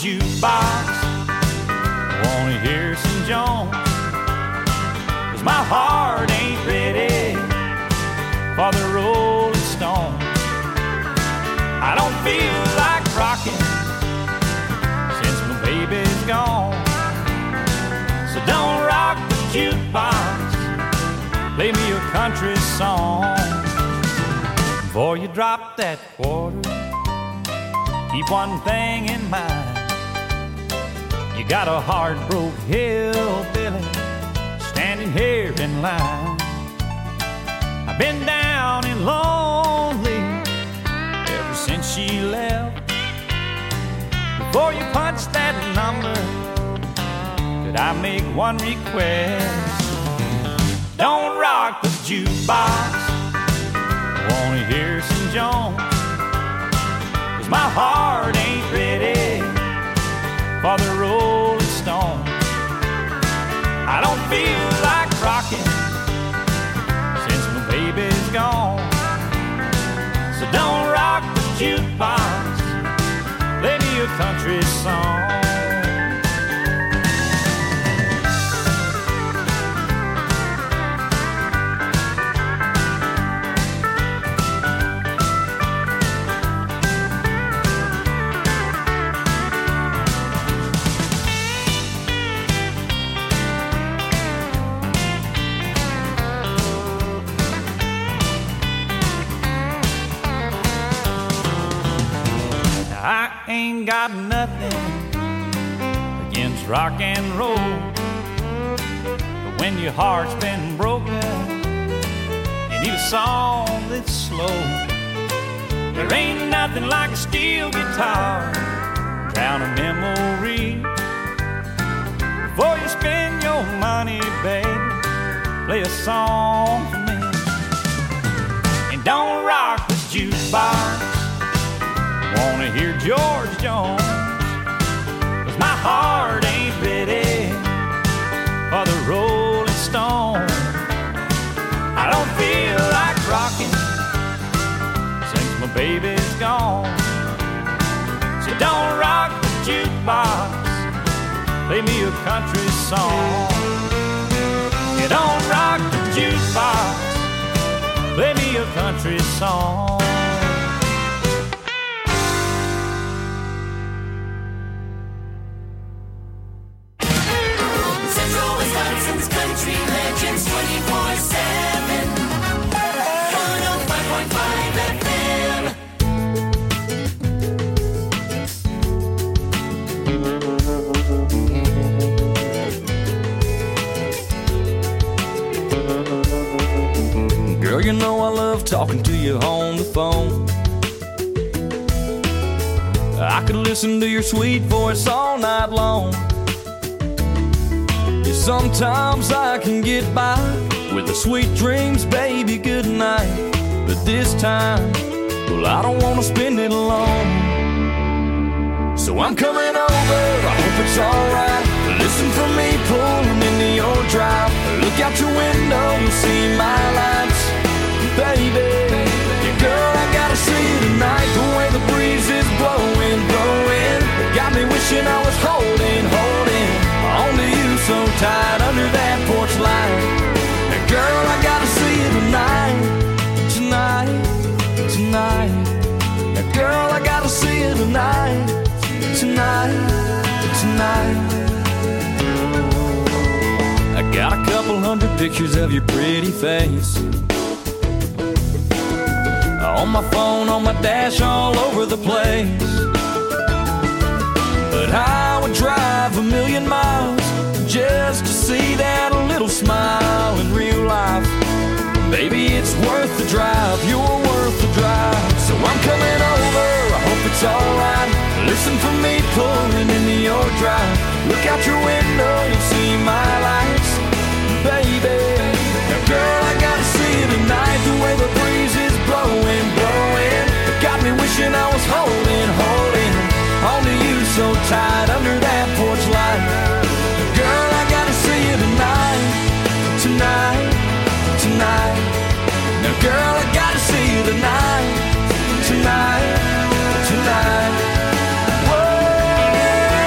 jukebox. I wanna hear some Jones, 'cause my heart ain't ready for the Rolling Stones. I don't feel like rocking since my baby's gone. So don't rock the jukebox, play me a country song. Before you drop that quarter, keep one thing in mind. You got a heart-broke hillbilly standing here in line. I've been down and lonely ever since she left. Before you punch that number, could I make one request? Don't rock the jukebox, I wanna hear some Jones, 'cause my heart ain't ready for the Rolling Stones. I don't feel like rocking since my baby's gone. So don't rock the jukebox, play me a country song. I ain't got nothing against rock and roll, but when your heart's been broken, you need a song that's slow. There ain't nothing like a steel guitar, drown a memory. Before you spend your money, baby, play a song for me. And don't rock this jukebox, wanna hear George Jones, 'cause my heart ain't ready for the Rolling Stone. I don't feel like rocking since my baby's gone. So don't rock the jukebox, play me a country song. You don't rock the jukebox, play me a country song. Country legends 24/7. 105.5 FM. Girl, you know I love talking to you on the phone. I could listen to your sweet voice all night long. Sometimes I can get by with the sweet dreams, baby, good night. But this time, well, I don't want to spend it alone. So I'm coming over, I hope it's alright. Listen for me pulling into your drive. Look out your window, you'll see my lights. Baby, yeah, girl, I gotta see you tonight. The way the breeze is blowing, blowing, got me wishing I was holding on to you so tight under that porch light. Now, girl, I gotta see you tonight, tonight, tonight. Now, girl, I gotta see you tonight, tonight, tonight. I got a couple hundred pictures of your pretty face on my phone, on my dash, all over the place. But I would drive 1,000,000 miles just to see that little smile in real life. Baby, it's worth the drive, you're worth the drive. So I'm coming over, I hope it's alright. Listen for me pulling into your drive. Look out your window, you'll see my lights. Baby, now girl, I gotta see you tonight. The way the breeze is blowing, blowing, it got me wishing I was holding on to you so tight under that porch light. Girl, I gotta see you tonight, tonight, tonight. Now, girl, I gotta see you tonight, tonight, tonight. Whoa.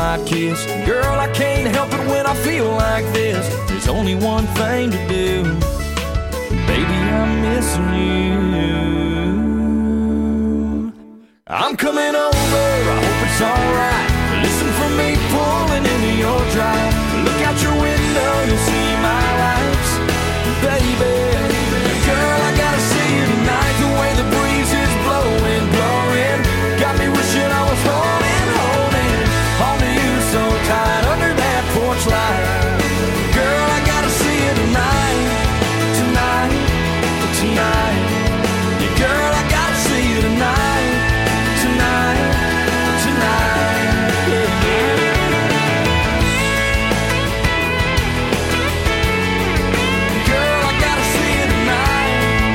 night kiss. Girl, I can't help it when I feel like this. There's only one thing to do. Baby, I'm missing you. I'm coming over, I hope it's alright. Listen for me pulling into your drive. Look out your window, you'll see my lights. Baby, girl, I gotta see you tonight. The way the breeze is blowing, blowing, got me wishing I was holding onto you so tight under that porch light. Girl, I gotta see you tonight, tonight, tonight. Yeah, girl, I gotta see you tonight, tonight, tonight. Yeah, yeah. Girl, I gotta see you tonight.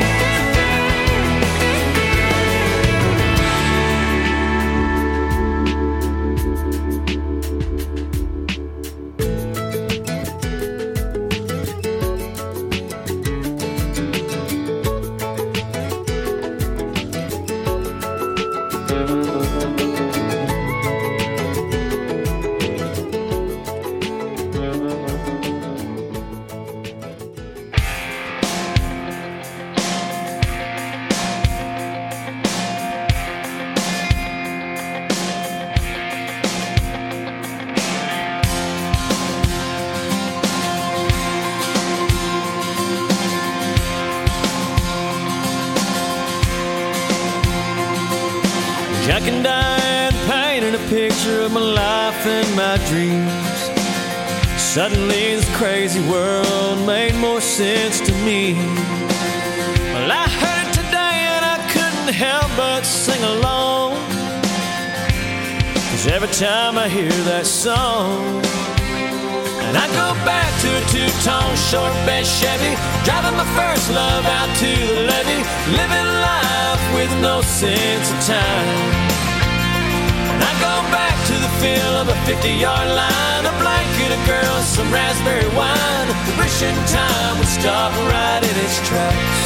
Jack and Diane painted a picture of my life and my dreams. Suddenly this crazy world made more sense to me. Well, I heard it today and I couldn't help but sing along, 'cause every time I hear that song, and I go back to a two-tone short bed Chevy, driving my first love out to the levee, living life with no sense of time. And I go back to the feel of a 50-yard line, a blanket of girls, some raspberry wine, wishing time would stop right in its tracks.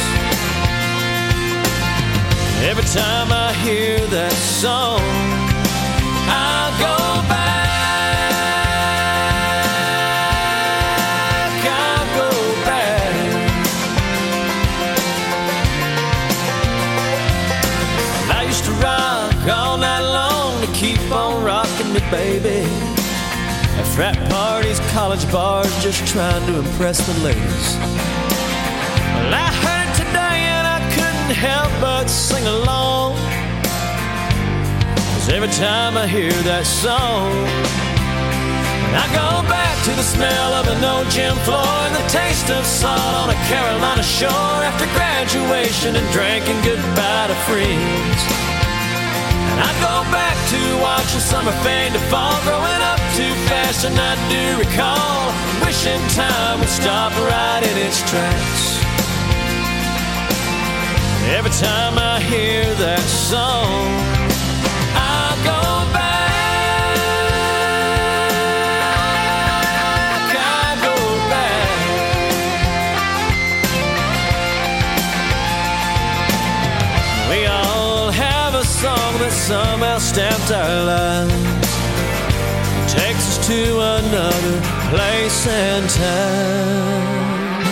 Every time I hear that song, I'll go back. All night long to keep on rocking me, baby. At frat parties, college bars, just trying to impress the ladies. Well, I heard it today and I couldn't help but sing along, 'cause every time I hear that song, I go back to the smell of an old gym floor and the taste of salt on a Carolina shore after graduation and drinking goodbye to friends. I go back to watching summer fade to fall, growing up too fast and I do recall, wishing time would stop right in its tracks. Every time I hear that song, I'll go back, I'll go back. We all have a song that somehow stamped our lives, takes us to another place and time.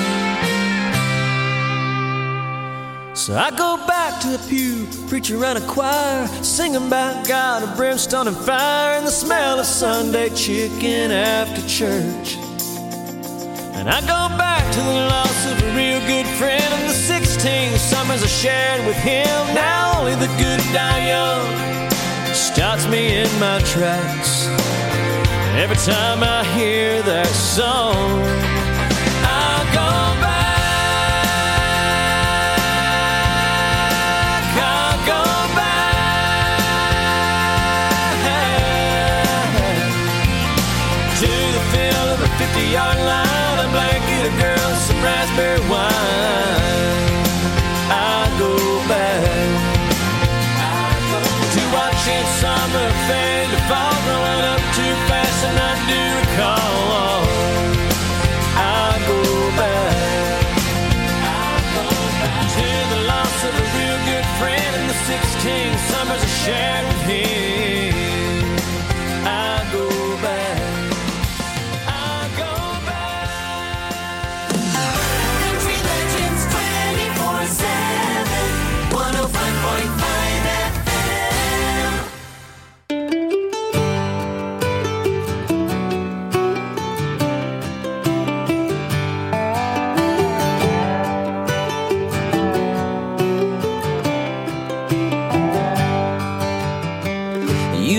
So I go back to the pew, preacher and a choir, singing about God and brimstone and fire, and the smell of Sunday chicken after church. And I go back to the loss of a real good friend and the 16 summers I shared with him. Now only the good die young stops me in my tracks. Every time I hear that song, I'll go back, I'll go back to the feel of a 50-yard line, a blanket of girls, some raspberry wine. I'll go back to watching summer fade to fall, growing up too fast and I do recall. I'll go back to the loss of a real good friend and the 16 summers I shared with him. I'll go back.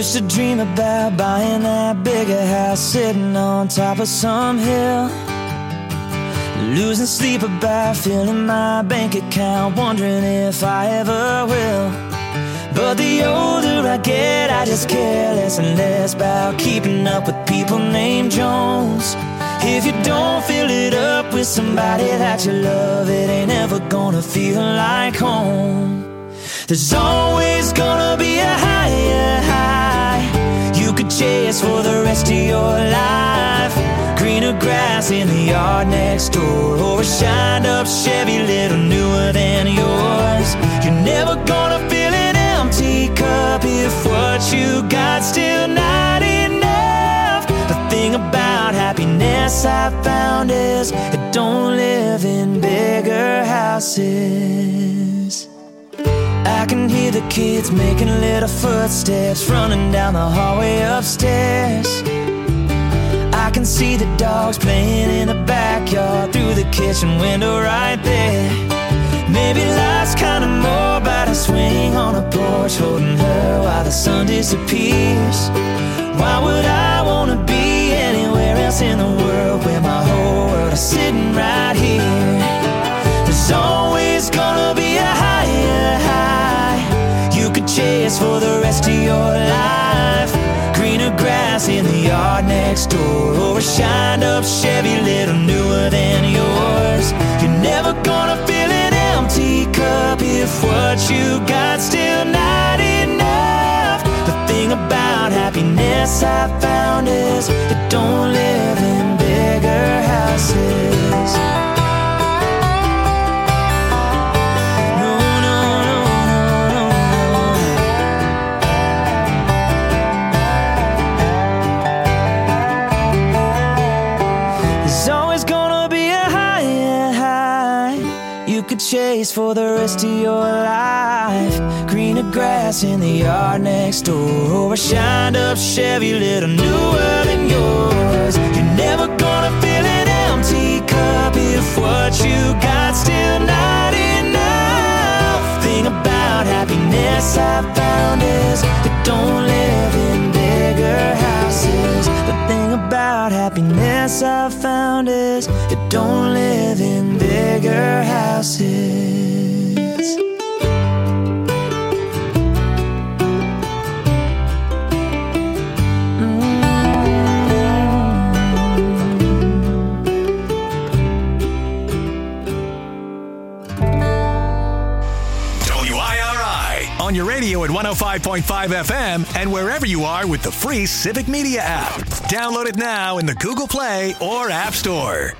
Used to dream about buying that bigger house, sitting on top of some hill. Losing sleep about filling my bank account, wondering if I ever will. But the older I get, I just care less and less about keeping up with people named Jones. If you don't fill it up with somebody that you love, it ain't ever gonna feel like home. There's always gonna be a higher high you could chase for the rest of your life. Greener grass in the yard next door, or a shined up Chevy little newer than yours. You're never gonna fill an empty cup if what you got still not enough. The thing about happiness I found is it don't live in bigger houses. I can hear the kids making little footsteps running down the hallway upstairs. I can see the dogs playing in the backyard through the kitchen window right there. Maybe life's kinda more about a swing on a porch, holding her while the sun disappears. Why would I wanna be anywhere else in the world where my whole world is sitting right here? There's always gonna be a higher high you could chase for the rest of your life. Greener grass in the yard next door, or a shined up Chevy little newer than yours. You're never gonna fill an empty cup if what you got still not enough. The thing about happiness I found is it don't live in bigger houses. Chase for the rest of your life. Greener grass in the yard next door, or a shined up Chevy little newer than yours. You're never gonna fill an empty cup if what you got still not enough. Thing about happiness I found is it don't live in bigger houses. The thing about happiness I found is it don't live in bigger houses. WIRI on your radio at 105.5 FM and wherever you are with the free Civic Media app. Download it now in the Google Play or App Store.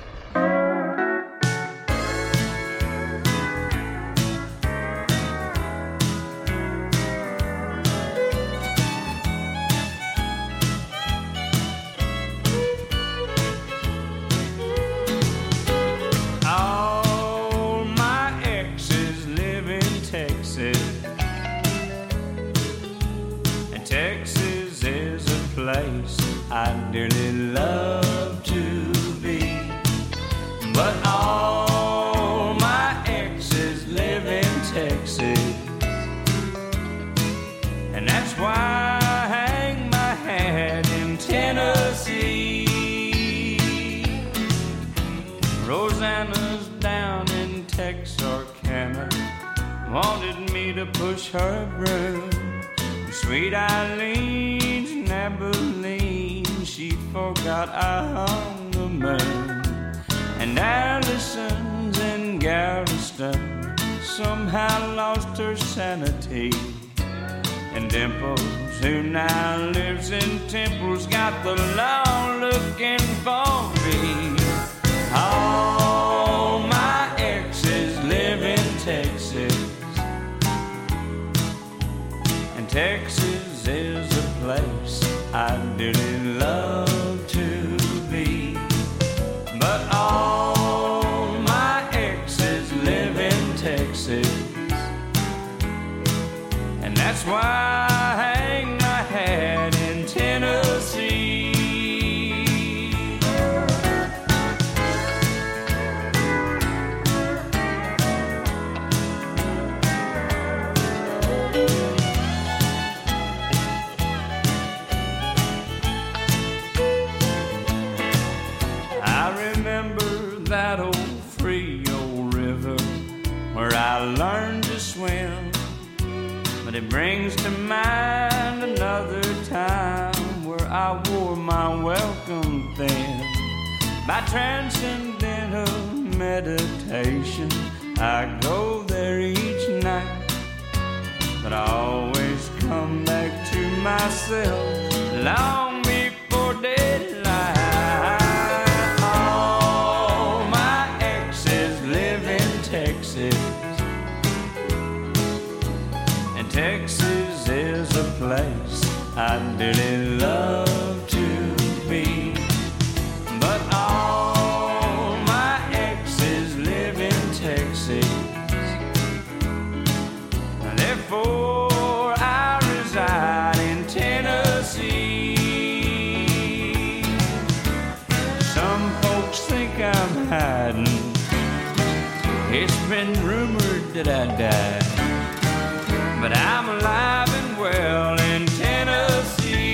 I dearly love to be, but all my exes live in Texas, and that's why I hang my hat in Tennessee. Rosanna's down in Texarkana, wanted me to push her broom. Sweet Eileen's in Abilene, she forgot I hung the moon. And Allison's in Galveston, somehow lost her sanity. And Dimples, who now lives in Temple's, got the law looking for me. All my exes live in Texas, and Texas is a place I dearly love to be. But all my exes live in Texas, and that's why I hang my hat in Tennessee. I learned to swim, but it brings to mind another time where I wore my welcome thin. By transcendental meditation, I go there each night, but I always come back to myself long before daylight. All my exes live in Texas, and Texas is a place I dearly love to be. But all my exes live in Texas, therefore I reside in Tennessee. Some folks think I'm hiding, it's been rumored that I died, but I'm alive and well in Tennessee.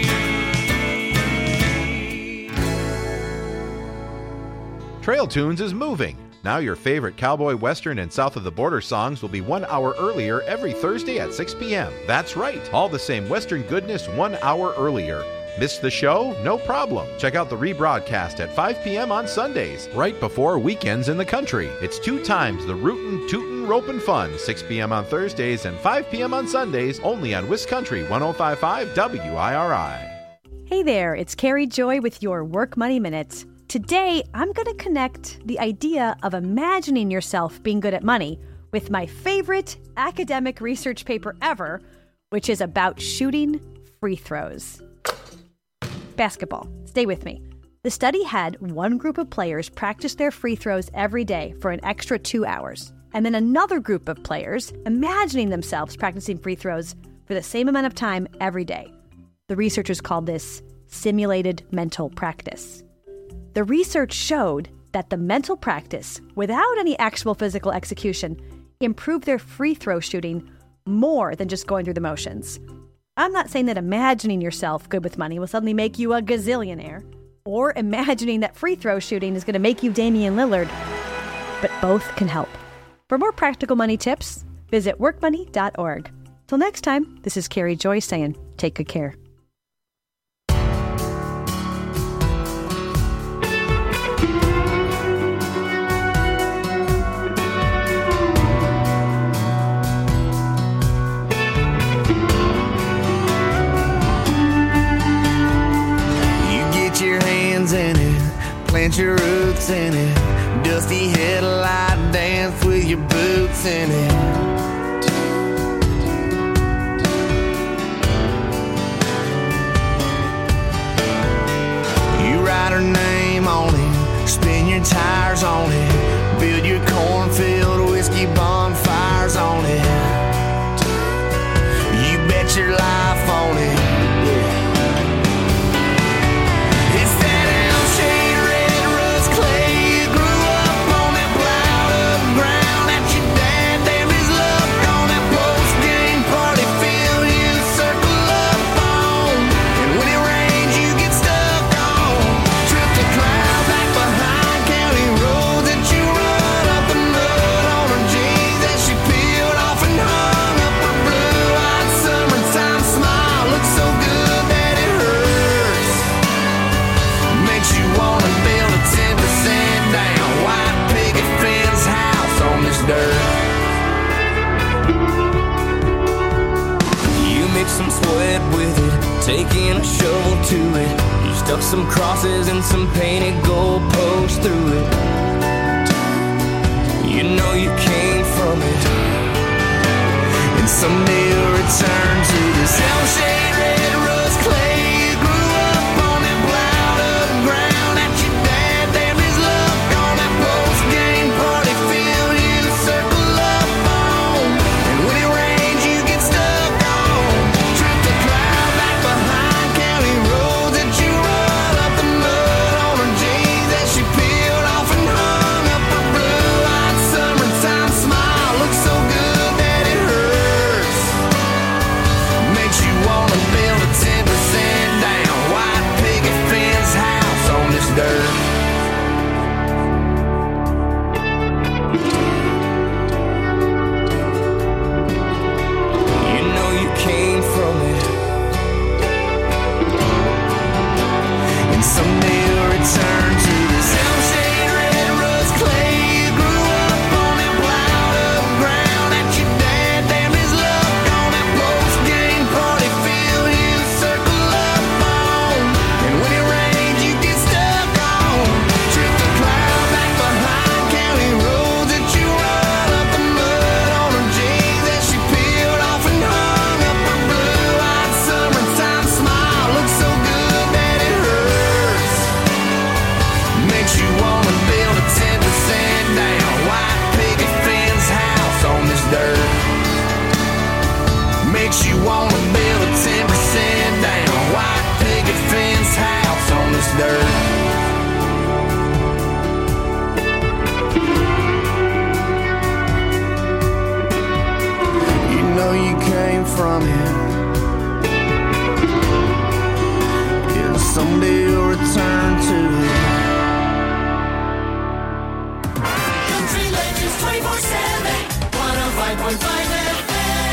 Trail Tunes is moving. Now your favorite cowboy, western, and south of the border songs will be 1 hour earlier every Thursday at 6 p.m. That's right, all the same western goodness 1 hour earlier. Missed the show? No problem. Check out the rebroadcast at 5 p.m. on Sundays, right before weekends in the country. It's 2 times the rootin', tootin', ropin' fun, 6 p.m. on Thursdays and 5 p.m. on Sundays, only on Wiscountry 105.5 WIRI. Hey there, it's Carrie Joy with your Work Money Minute. Today, I'm going to connect the idea of imagining yourself being good at money with my favorite academic research paper ever, which is about shooting free throws. Basketball. Stay with me. The study had one group of players practice their free throws every day for an extra 2 hours, and then another group of players imagining themselves practicing free throws for the same amount of time every day. The researchers called this simulated mental practice. The research showed that the mental practice, without any actual physical execution, improved their free throw shooting more than just going through the motions. I'm not saying that imagining yourself good with money will suddenly make you a gazillionaire, or imagining that free throw shooting is going to make you Damian Lillard, but both can help. For more practical money tips, visit workmoney.org. Till next time, this is Carrie Joy saying, take good care. In it, plant your roots in it, dusty headlight dance with your boots in it. You write her name on it, spin your tires on it, build your cornfield whiskey bonfires on it. You bet your life on it. Some sweat with it, taking a shovel to it. You stuck some crosses and some painted gold posts through it. You know you came from it, and someday you'll return to this shell-shade red rust clay. You grew up on that plowed up ground that your dad damned his luck on that post-game party field you circle up on. And when it rains you get stuck on. Trip the cloud back behind county roads that you run up the mud on her jeans that she peeled off and hung up her blue-eyed summertime smile. Looks so good that it hurts. She wanna build a 10% down white picket fence house on this dirt. You know you came from it. Yeah, someday you'll return to it. Country Legends 24/7, 105.5 FM.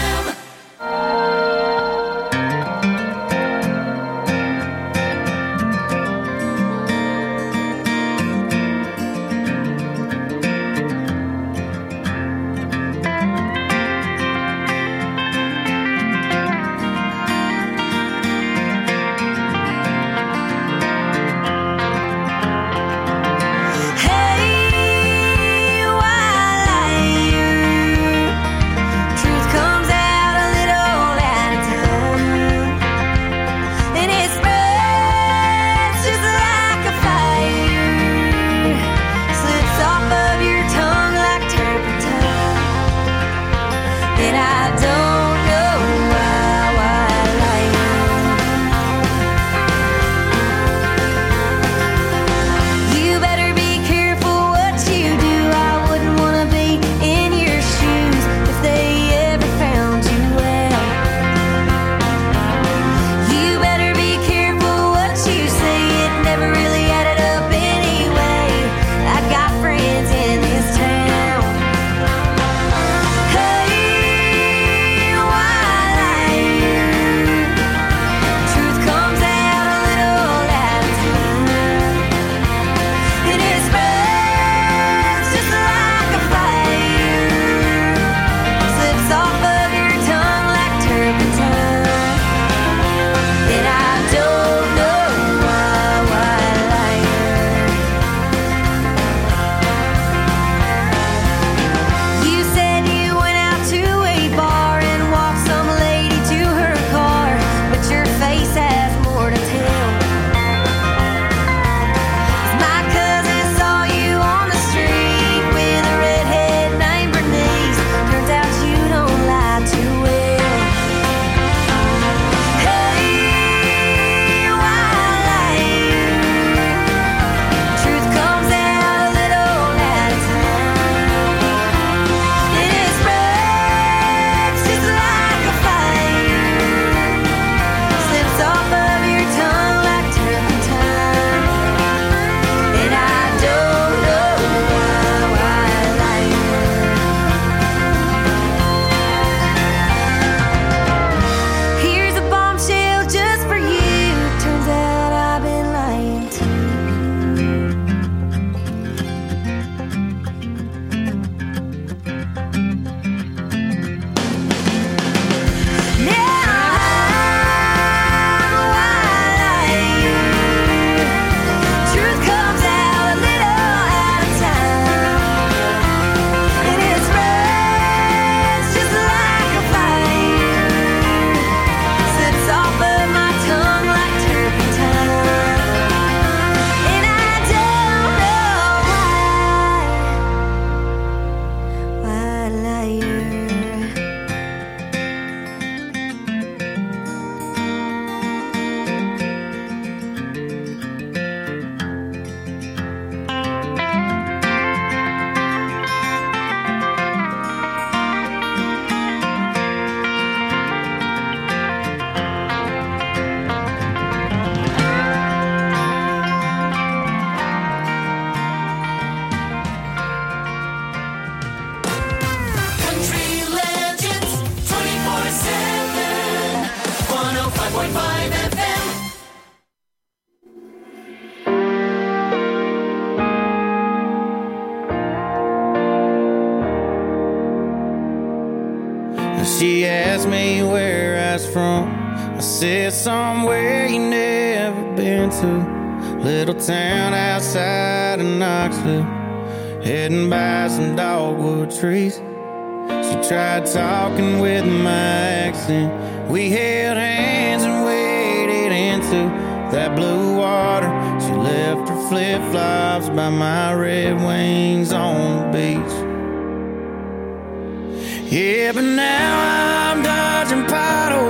She asked me where I was from. I said somewhere you never been to. Little town outside of Knoxville, heading by some dogwood trees. She tried talking with my accent. We held hands and waded into that blue water. She left her flip-flops by my Red Wings on the beach. Yeah, but now I'm dodging potholes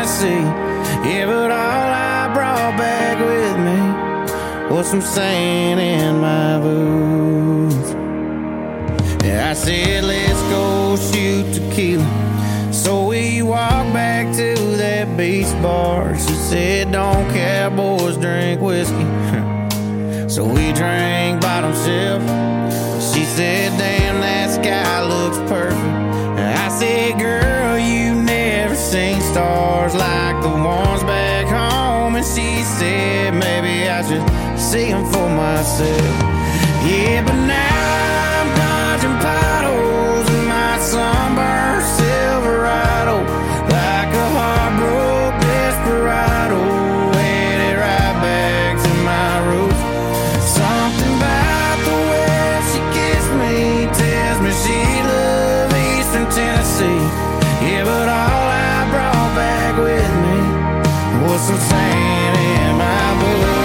Tennessee. Yeah, but all I brought back with me was some sand in my boots. Yeah, I said, let's go shoot tequila. So we walked back to that beach bar. She said, don't cowboys drink whiskey. So we drank bottom shelf. She said, damn, that sky looks perfect. I said, girl, you never seen stars like the ones back home. And she said, maybe I should see them for myself. Yeah, but now I'm dodging potholes in my sunburned Silverado, like a heartbroken desperado, headed right back to my roots. Something about the way she kissed me tells me she loves Eastern Tennessee. Yeah, but all I brought back with me was some sand in my boots.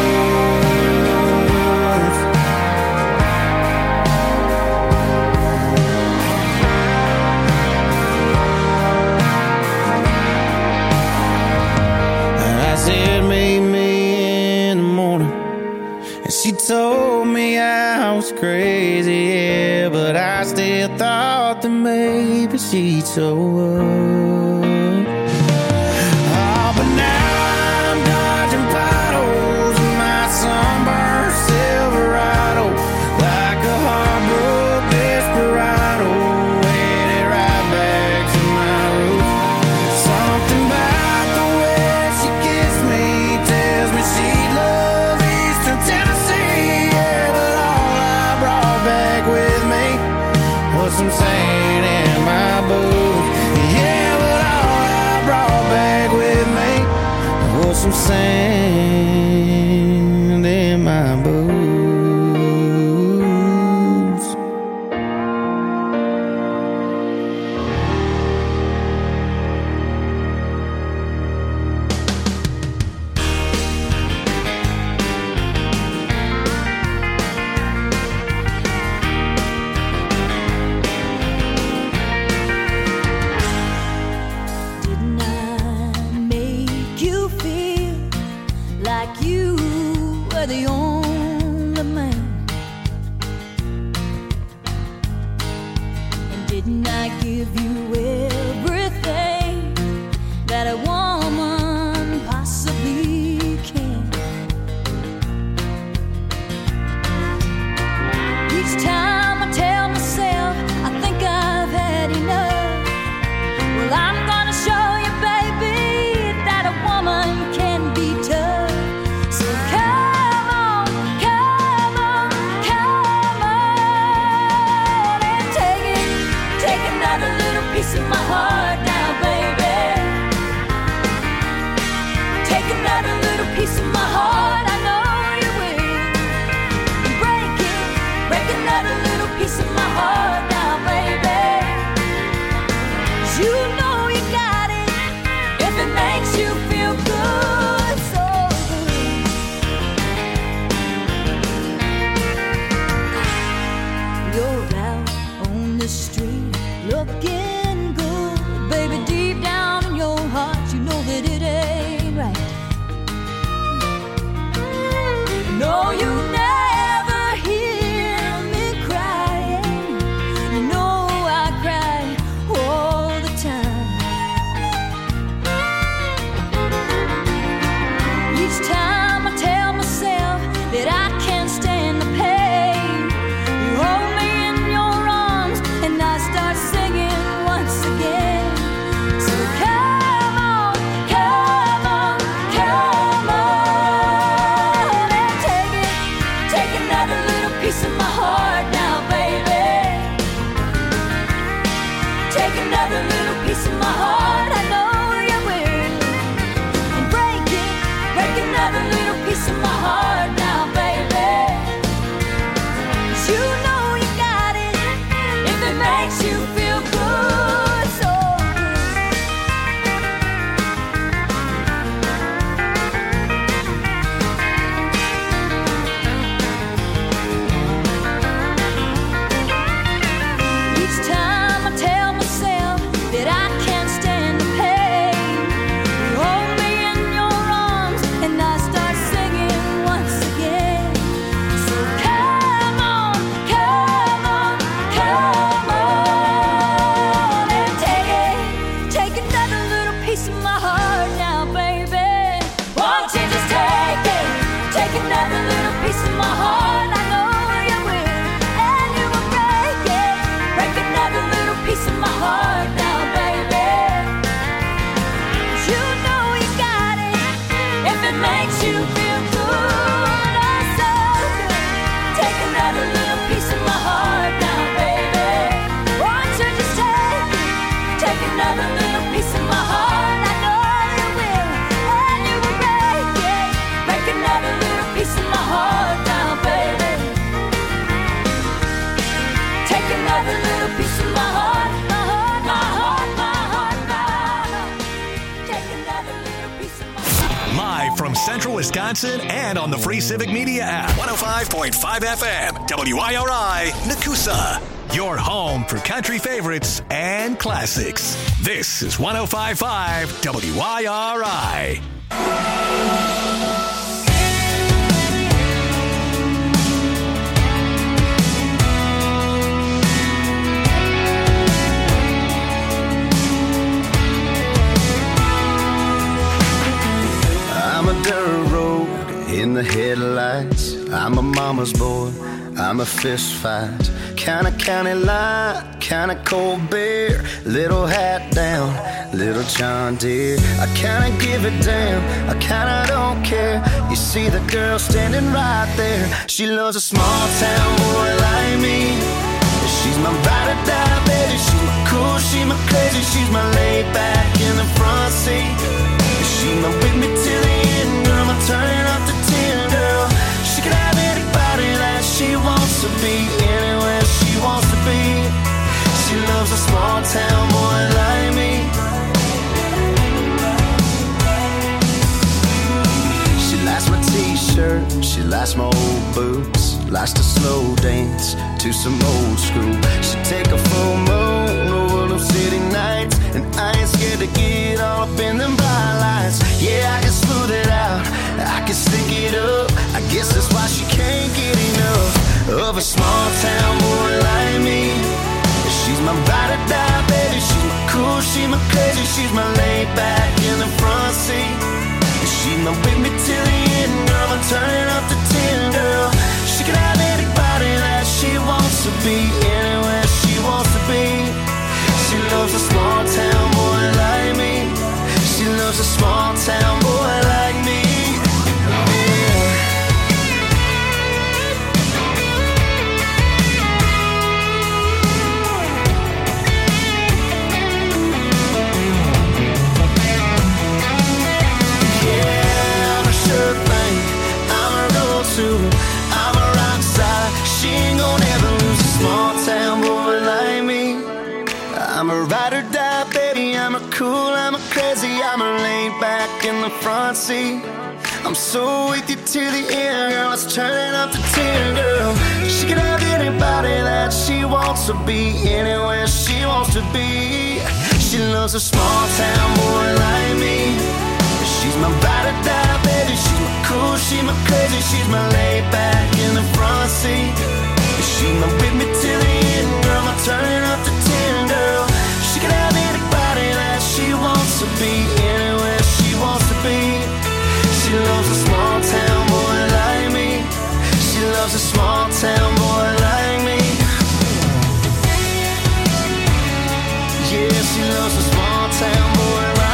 I said, meet me in the morning. And she told me I was crazy, yeah, but I still thought that maybe she'd show up. Oh, but now I'm dodging potholes in my sunburned Silverado, like a heartbroken desperado, headed right back to my roots. Something about the way she kissed me tells me she loves Eastern Tennessee. Yeah, but all I brought back with me was some sand in my boots. Yeah, but all I brought back with me was some sand in my boots. Didn't I make you feel like you were the only man? And didn't I give you everything that a woman possibly can? Each time I tell myself I think I've had enough, well, I'm gonna show you, baby, that a woman can be tough. So come on, come on, come on, and take another little piece of my heart now, baby. Take another little piece of my heart, I know you will. Break another little piece of my heart now, baby. 'Cause you know you got it if it makes you feel good, so good. You're out on the street looking good, baby. Deep down in your heart, you know that it ain't right. No, you never hear me crying. You know I cry all the time. Each time I tell myself that I can't stand the pain, you hold me in your arms and I start singing once again. So come on, come on, come on, and take another little piece of my heart now, baby. Take another little piece of my heart, I know you will. And break another little piece of my heart now, baby. 'Cause you know you got it if it makes you feel good, so good. Each time I tell myself that I can't stand another little piece of my heart. I know you will, and you will break another little piece of my heart now, baby. Take another little piece of my heart, my heart, my heart, my heart, my heart. Take another little piece of my heart. Live from Central Wisconsin and on the free Civic Media app. 105.5 FM, WIRI, Nakusa. Your home for country favorites and classics. This is 105.5 WIRI. I'm a dirt road in the headlights. I'm a mama's boy. I'm a fist fight. Kinda county line, kinda cold beer. Little hat down, little John Deere. I kinda give it down, I kinda don't care. You see the girl standing right there. She loves a small town boy like me. She's my ride or die, baby. She's my cool, she's my crazy. She's my laid back in the front seat. She's my with me till the end, girl. My turn up to 10, girl. She can have anybody that she wants to be, anywhere she wants to be. She loves a small town boy like me. She likes my t-shirt, she likes my old boots, likes to slow dance to some old school. She take a full moon over them city nights, and I ain't scared to get all up in them bright lights. Yeah, I can smooth it out, I can stick it up. I guess that's why she can't get enough of a small town boy like me. She's my ride or die, baby. She's my cool, she's my crazy. She's my laid back in the front seat. She's my with me till the end, girl. I'm turning up to 10, girl. She can have anybody that she wants to be, anywhere she wants to be. She loves a small town boy like me. She loves a small town boy like me. I'm a rock star. She ain't gonna ever lose a small town boy like me. I'm a ride or die, baby. I'm a cool, I'm a crazy. I'm a laid back in the front seat. I'm so with you to the end, girl. It's turning up to 10, girl. She can have anybody that she wants to be, anywhere she wants to be. She loves a small town boy like me. She's my ride or die, baby. She's my cool, she's my crazy. She's my laid back in the front seat. She's my with me till the end, girl. I'm turning up to 10, girl. She can have anybody that she wants to be, anywhere she wants to be. She loves a small town boy like me. She loves a small town boy like me. Yeah, she loves a small town boy like me.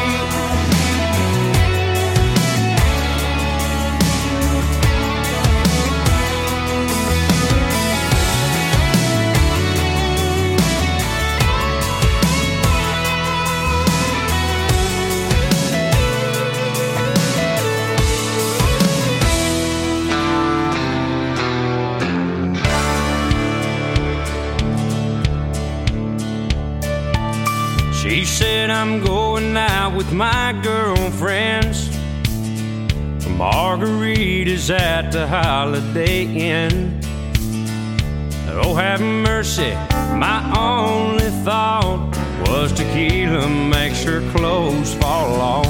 She said I'm going out with my girlfriends for margaritas at the Holiday Inn. Oh, have mercy, my only thought was tequila makes her clothes fall off.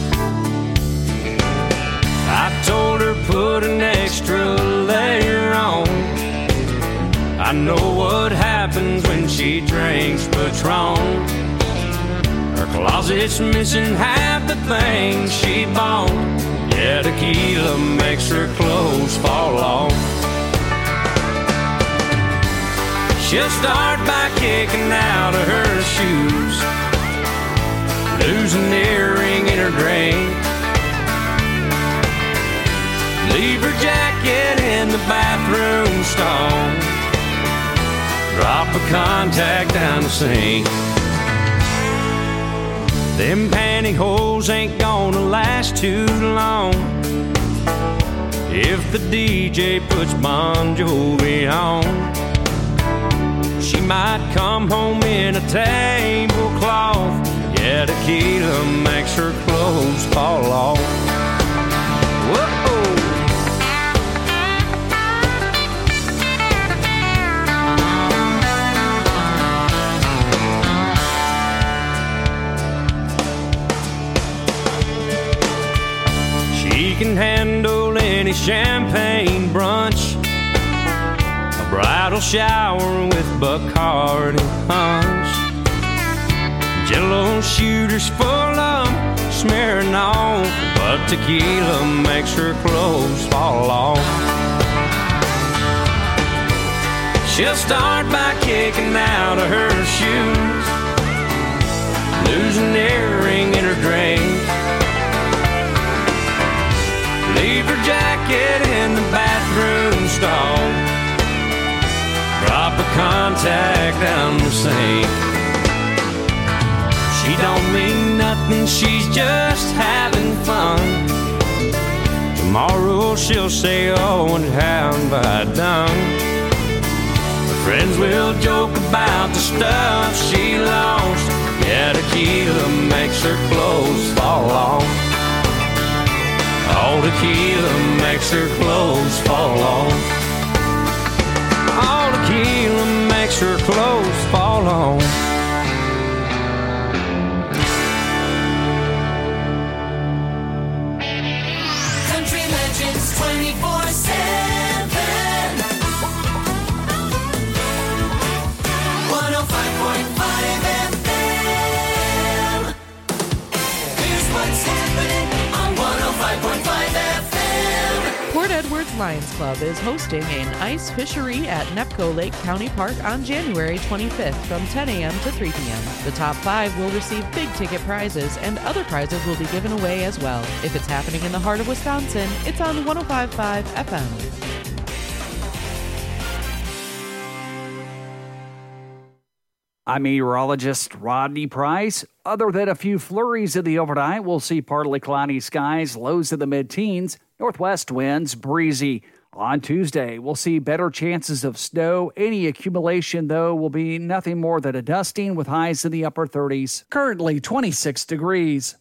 I told her put an extra layer on. I know what happens when she drinks Patron. Her closet's missing half the things she bought. Yeah, tequila makes her clothes fall off. She'll start by kicking out of her shoes, lose an earring in her drink, leave her jacket in the bathroom stall, drop a contact down the sink. Them pantyhose ain't gonna last too long if the DJ puts Bon Jovi on. She might come home in a tablecloth. Yeah, tequila makes her clothes fall off. Whoa. She can handle any champagne brunch, a bridal shower with Bacardi punch, Jello shooters full of smearing on, but tequila makes her clothes fall off. She'll start by kicking out of her shoes, losing an earring in her drink, leave her jacket in the bathroom stall, drop a contact down the sink. She don't mean nothing, she's just having fun. Tomorrow she'll say, oh, and how have I done? Her friends will joke about the stuff she lost. Yeah, tequila makes her clothes fall off. All tequila makes her clothes fall off. All tequila makes her clothes fall off. Country Legends 24/7. 105.5 FM. Here's what's happening on 105.5 FM. Port Edwards Lions Club is hosting an ice fishery at Nepco Lake County Park on January 25th from 10 a.m. to 3 p.m. The top 5 will receive big ticket prizes, and other prizes will be given away as well. If it's happening in the heart of Wisconsin, it's on 105.5 FM. I'm meteorologist Rodney Price. Other than a few flurries in the overnight, we'll see partly cloudy skies, lows in the mid-teens, northwest winds, breezy. On Tuesday, we'll see better chances of snow. Any accumulation, though, will be nothing more than a dusting with highs in the upper 30s. Currently 26 degrees.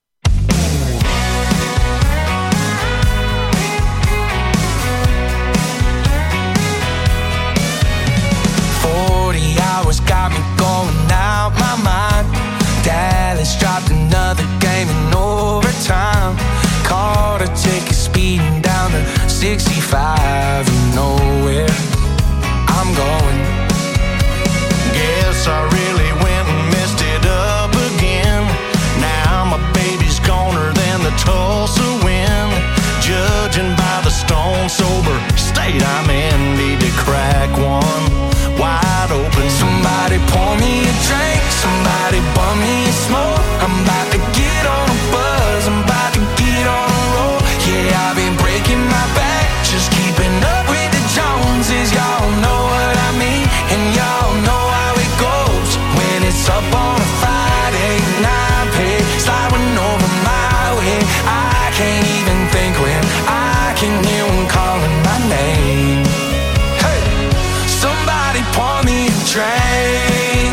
40 hours got me going out my mind. Dallas dropped another game in overtime. Caught a ticket speeding down to 65 and nowhere I'm going. Guess I really went and messed it up again. Now my baby's goner than the Tulsa wind. Judging by the stone sober state I'm in, need to crack one wide open. Somebody pour me a drink, somebody bum me a smoke. I'm about to get on a buzz, I'm about to get on a roll. Yeah, I've been breaking my back, just keeping up with the Joneses. Y'all know what I mean, and y'all know how it goes. When it's up on a Friday night, pay sliding over my way. I can't even think when I can hear them calling my name. Hey, somebody pour me a drink,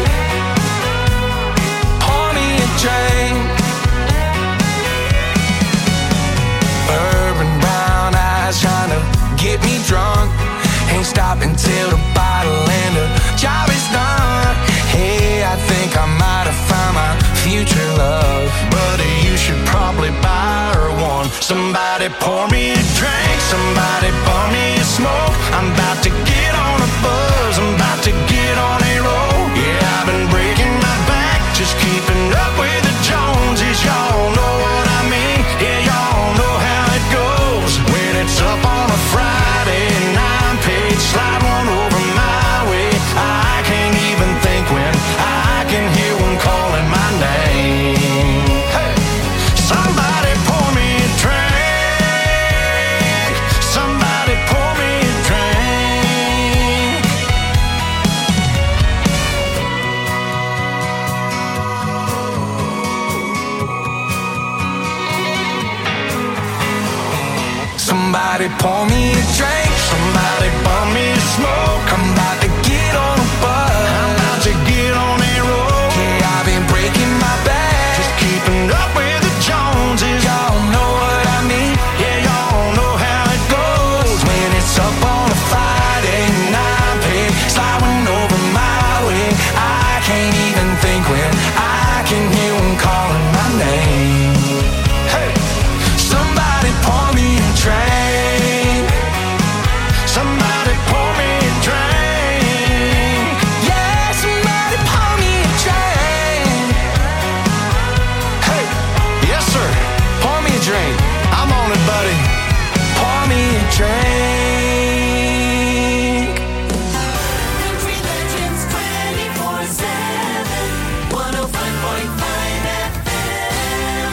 pour me a drink. Urban brown eyes trying to get me drunk. Ain't stopping till the bottle and the job is done. Hey, I think I might have found my future love. Buddy, you should probably buy her one. Somebody pour me a drink, somebody pour me a smoke. I'm about to get on a buzz, I'm about to get on a roll. Yeah, I've been breaking my back, just keeping up with the Joneses. Y'all know what I mean, yeah, y'all know how it goes. When it's up on a Friday night, page slide one over my way. I can't even think when I can hear one calling my name. Hey, somebody pour me a drink. Somebody pour me a drink, somebody bum me a smoke. I'm about to get on a bus, I'm about to get on a road. Yeah, I've been breaking my back, just keeping up with the Joneses. Y'all know what I mean, yeah, y'all know how it goes. When it's up on a Friday night, pig sliding over my way. I can't even think when I can hear them calling my name. Hey, somebody pour me a drink, somebody pour me a drink. Yeah, somebody pour me a drink. Hey, yes sir, pour me a drink. I'm on it, buddy. Pour me a drink. Country Legends 24/7, 105.5 FM.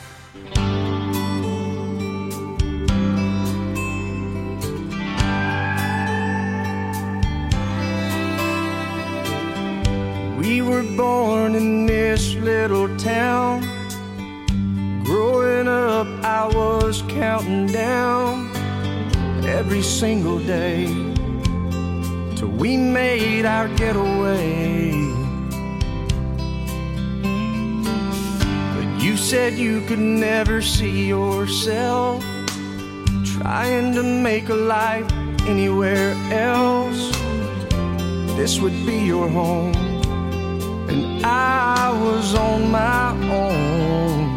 We were born in this little town. Growing up, I was counting down every single day till we made our getaway. But you said you could never see yourself trying to make a life anywhere else. This would be your home, and I was on my own.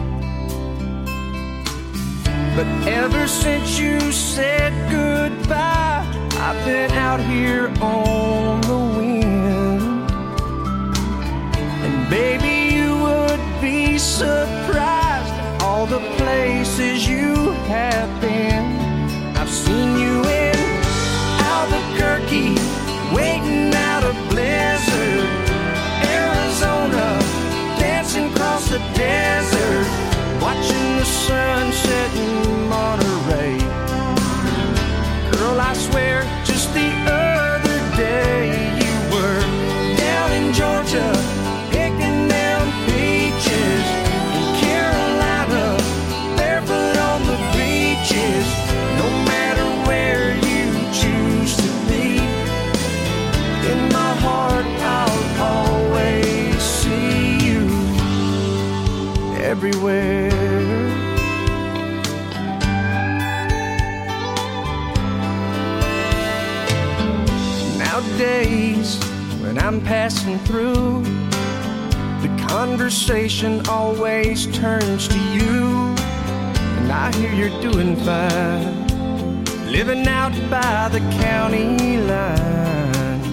But ever since you said goodbye, I've been out here on the wind. And baby, you would be surprised at all the places you have been. I've seen you in Albuquerque, waiting out a blizzard, Arizona, dancing across the desert, watching the sunset in Monterey. Girl, I swear, just the other day you were down in Georgia, picking them peaches, in Carolina, barefoot on the beaches. No matter where you choose to be, in my heart I'll always see you everywhere. Nowadays, when I'm passing through, the conversation always turns to you. And I hear you're doing fine, living out by the county line.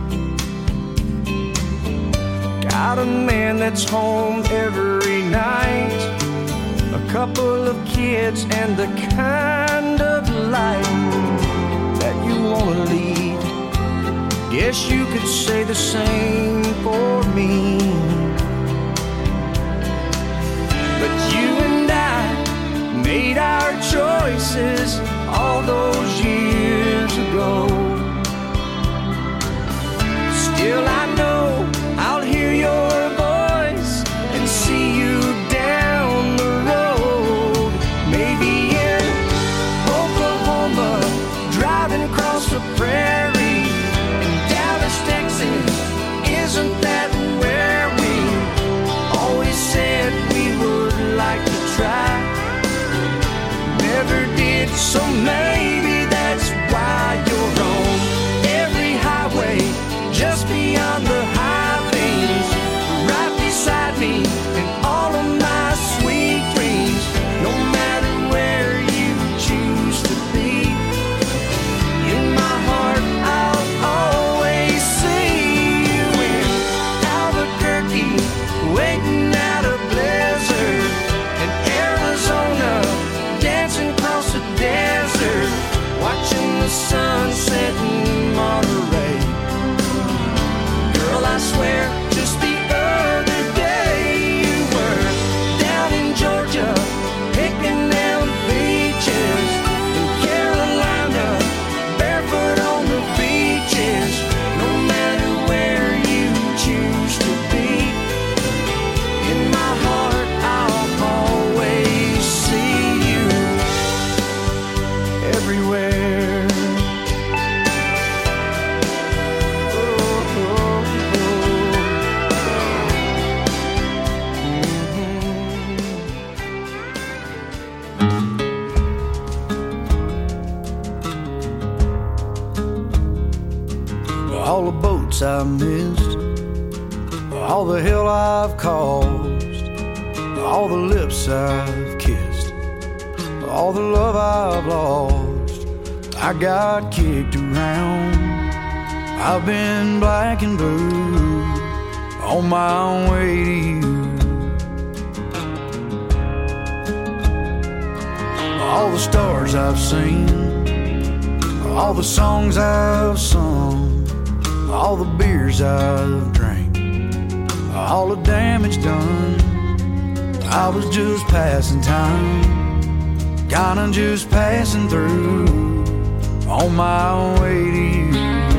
Got a man that's home every night, a couple of kids, and the kind of life that you want to lead. Guess you could say the same for me. But you and I made our choices all those years ago. Still I know I'll hear your voice and see you down the road. Maybe in Oklahoma, driving across the prairie, in Dallas, Texas. Isn't that where we always said we would like to try? Never did, so maybe that's why you're on every highway, just beyond the high things, right beside me in all of my sweet dreams. No matter where you choose to be, in my heart I'll always see you in Albuquerque, waiting out a blizzard, in Arizona, dancing across the desert, watching the sunset in Monterey. Girl, I swear, just the other day you were down in Georgia, picking them peaches, in Carolina, barefoot on the beaches. No matter where you choose to be, boats I've missed, all the hell I've caused, all the lips I've kissed, all the love I've lost. I got kicked around, I've been black and blue on my way to you. All the stars I've seen, all the songs I've sung, all the beers I've drank, all the damage done. I was just passing time, kinda just passing through on my way to you.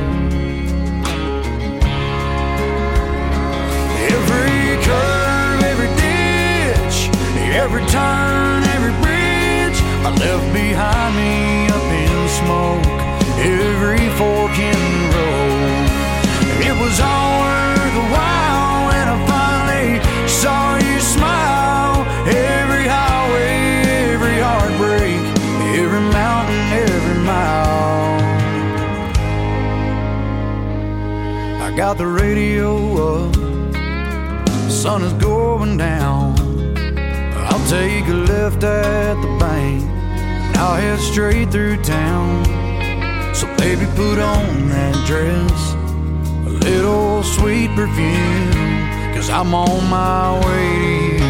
Every curve, every ditch, every turn, every bridge I left behind me up in smoke, every fork in the road. It was all worth a while when I finally saw you smile. Every highway, every heartbreak, every mountain, every mile. I got the radio up, the sun is going down. I'll take a left at the bank, and I'll head straight through town. So baby, put on that dress, a little sweet perfume, 'cause I'm on my way to you.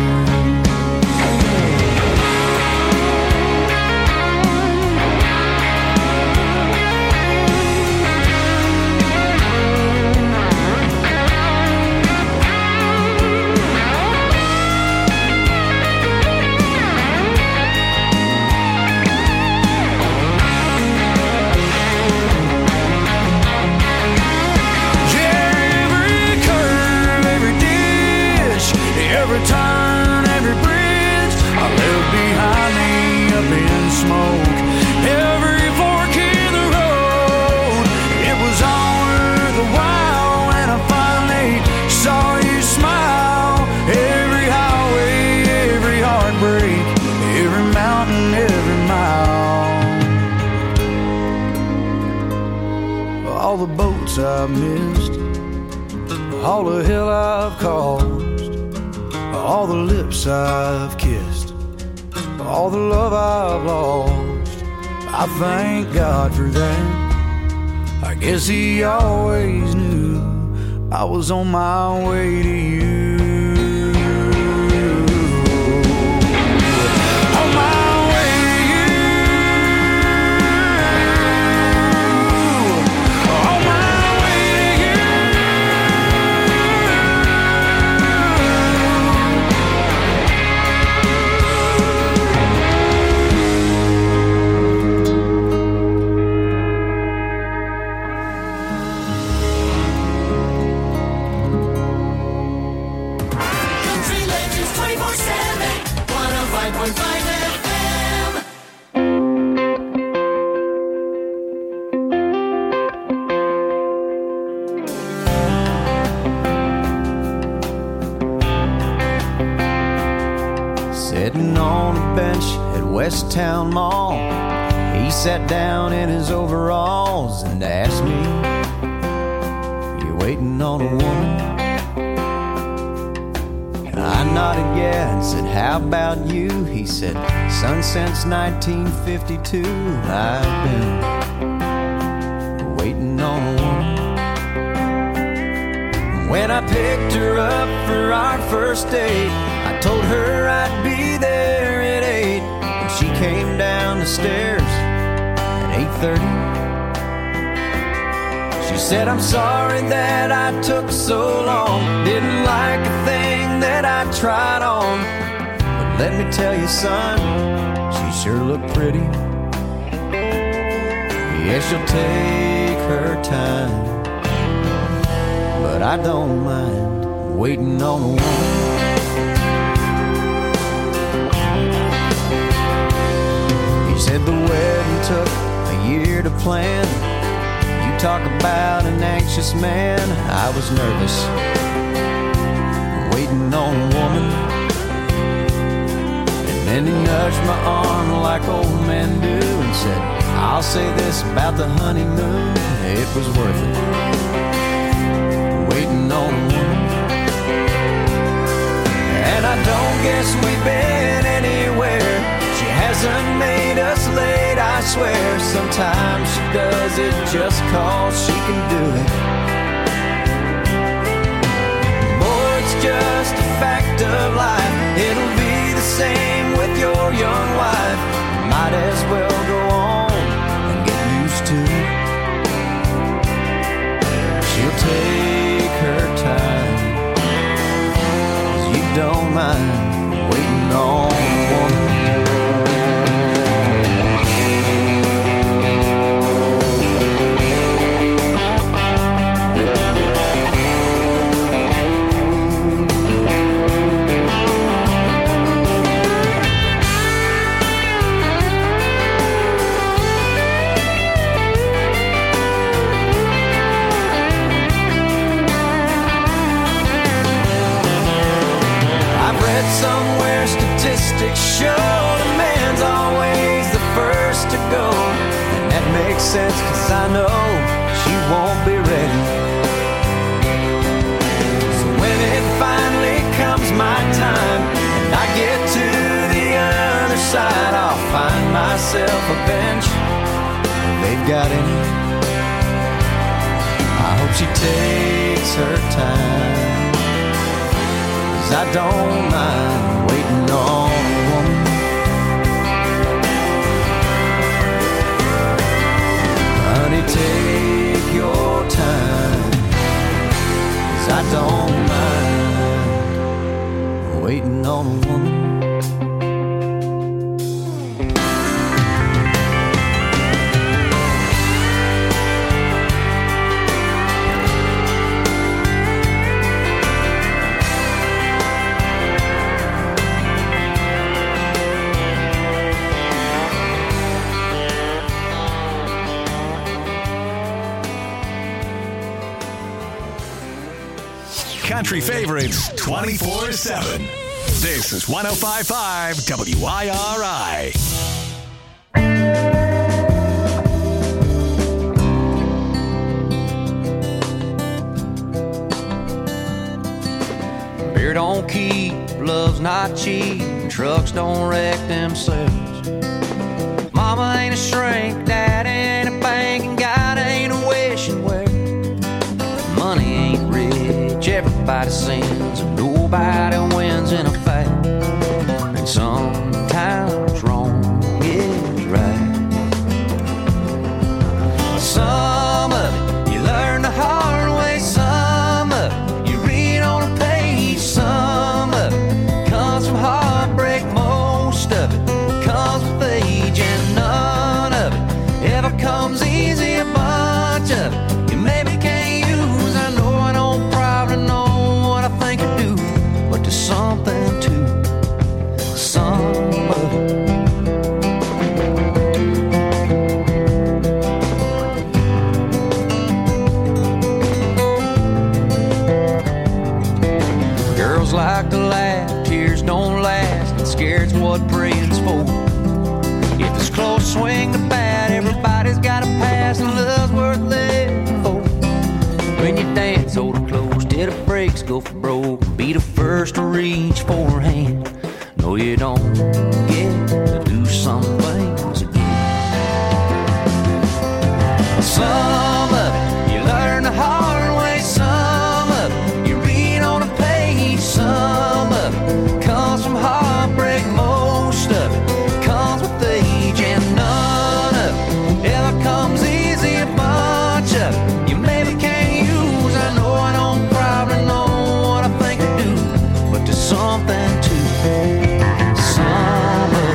Every turn, every bridge I left behind me up in smoke, every fork in the road. It was all worth a while when I finally saw you smile. Every highway, every heartbreak, every mountain, every mile. All the boats I've missed, all the hell I've caused, all the lips I've kissed, all the love I've lost. I thank God for that. I guess He always knew I was on my way to you. On my way to you. On my way to you. Sitting on a bench at West Town Mall, he sat down in his overalls and asked me, "You waiting on a woman?" And I nodded yeah and said, "How about you?" He said, "Son, since 1952 I've been waiting on a woman." When I picked her up for our first date, I told her I'd be there at 8, and she came down the stairs at 8:30. She said, "I'm sorry that I took so long, didn't like a thing that I tried on, but let me tell you, son, she sure looked pretty. Yeah, she'll take her time, but I don't mind waiting on a woman." He said the wedding took a year to plan. You talk about an anxious man. I was nervous, waiting on a woman. And then he nudged my arm like old men do and said, "I'll say this about the honeymoon, it was worth it." on a woman. And I don't guess we've been anywhere. She hasn't made us late, I swear. Sometimes she does it just 'cause she can do it. Boy, it's just a fact of life. It'll be the same with your young wife. Might as well go on and get used to it. She'll take her time, 'cause you don't mind waiting on a woman. Somewhere statistics show the man's always the first to go. And that makes sense, 'cause I know she won't be ready. So when it finally comes my time and I get to the other side, I'll find myself a bench if they've got any. I hope she takes her time, I don't mind waiting on a woman. Honey, take your time, 'cause I don't mind waiting on a woman. Country favorites 24/7. This is 105.5 WIRI. Beer don't keep, love's not cheap, trucks don't wreck themselves. Mama ain't a shrink, dad ain't a bank, and God ain't a wishing well. Money ain't rich, everybody sins, and nobody wins in a fight. And sometimes wrong is right. Some of it you learn the hard way, some of it you read on a page, some of it comes from heartbreak, most of it comes with age, and none of it ever comes easy, a bunch of it you maybe can't use. I know I don't probably know what I think I do, but there's something to some of it. Girls like to laugh, tears don't last, and scared's what praying's for. If it's close, swing the bat, everybody's got a pass, and love's worth living for. When you dance, hold it close till the brakes go for broke. Be the first to reach for her hand. No, you don't get to do some things again. Some of it you learn the hard way, some of it you read on a page, some of it comes from heartbreak, most of it comes with age, and none of it ever comes easy, a bunch of it you maybe can't use. I know I don't probably know what I think I do, but there's something to some of it.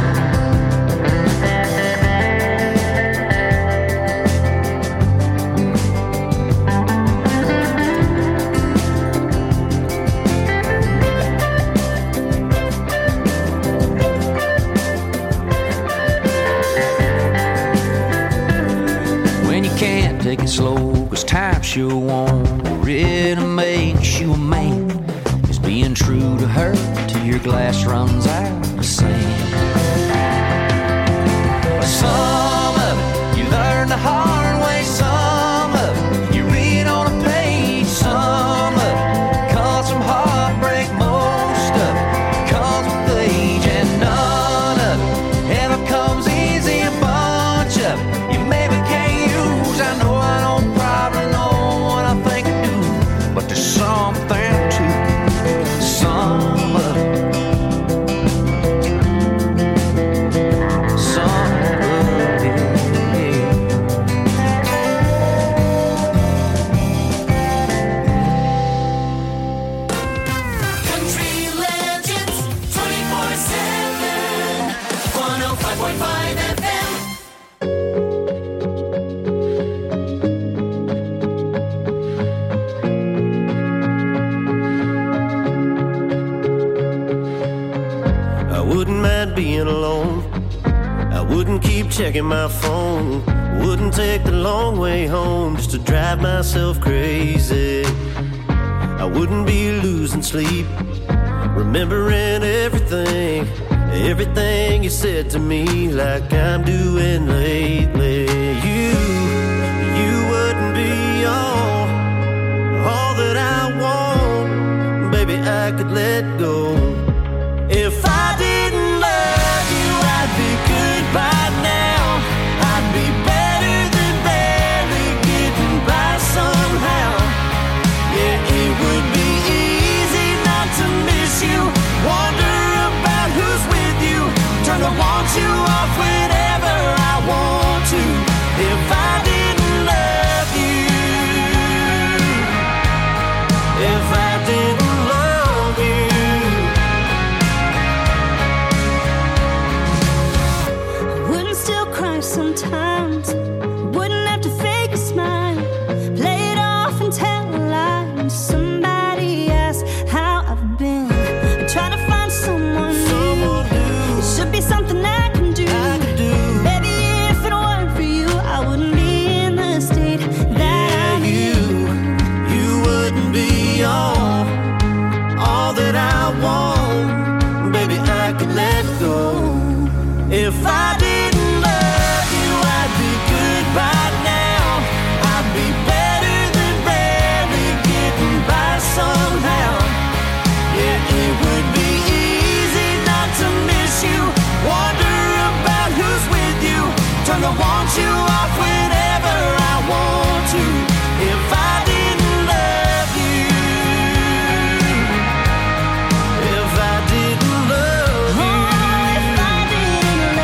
When you can't take it slow, 'cause time sure won't really makes you a man. Is being true to her till your glass runs out of sand. Some of it you learn the hard way, some of it you read on a page, some of it wouldn't mind being alone. I wouldn't keep checking my phone. Wouldn't take the long way home just to drive myself crazy. I wouldn't be losing sleep, remembering everything you said to me, like I'm doing lately. You wouldn't be all that I want. Baby, I could let go. If I didn't love you, I'd be good by now. I'd be better than barely getting by somehow. Yeah, it would be easy not to miss you. Wonder about who's with you. Turn the want you off whenever I want to. If I didn't love you, if I didn't love you, I wouldn't still cry sometimes. Wouldn't have to fake a smile, play it off and tell a lie. When somebody asks how I've been, I'm trying to find someone new. It should be something I can do. Baby, if it weren't for you, I wouldn't be in the state that I'm in. You wouldn't be all that I want. Baby, I could let go. If I didn't love you, I'd be good by now. I'd be better than barely getting by somehow. Yeah, it would be easy not to miss you. Wonder about who's with you. Turn the want you